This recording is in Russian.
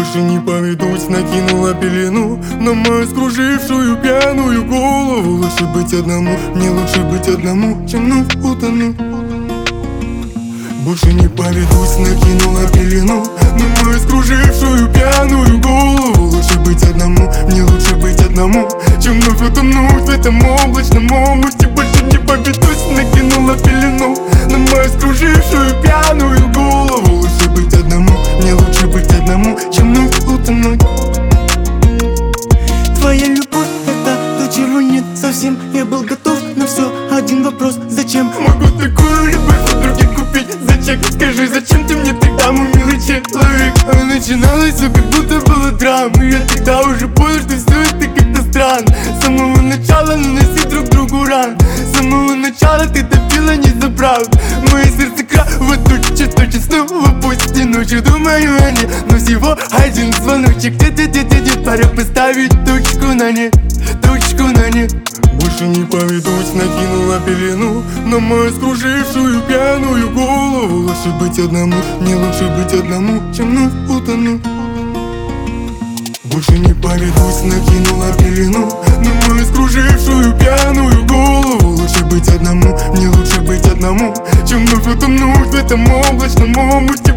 Больше не поведусь, накинула пелену на мою скружившую пьяную голову. Лучше быть одному, мне лучше быть одному, чем вновь утону. Больше не поведусь, накинула пелену на мою скружившую пьяную голову. Лучше быть одному, мне лучше быть одному, чем вновь утонуть в этом облачном омуте. Больше не поведусь, накинула пелену на мою скружившую пьяную голову. Лучше быть одному, мне лучше быть одному, чем вновь утонуть. Твоя любовь — это то, чего нет совсем. Я был готов на все, один вопрос: зачем? Могу такую любовь у других купить. Зачем? Скажи, зачем ты мне тогда, мой милый человек? А начиналось все как будто было драма. Я тогда уже понял, что все это как-то странно. С самого начала наноси друг другу ран. С самого начала ты топила не за правду. Мое сердце кровоточит, точит снова пусть и ночью думаю о ней. Но всего один звоночек, пора поставить точку на ней, точку на ней. Больше не поведусь, накинула пелену на мою скружившую пьяную голову. Лучше быть одному, мне лучше быть одному, чем вновь утону. Больше не поведусь, накинула пелену на мою скружившую пьяную голову. Лучше быть одному, мне лучше быть одному, чем вновь утонуть в этом облачном омуте.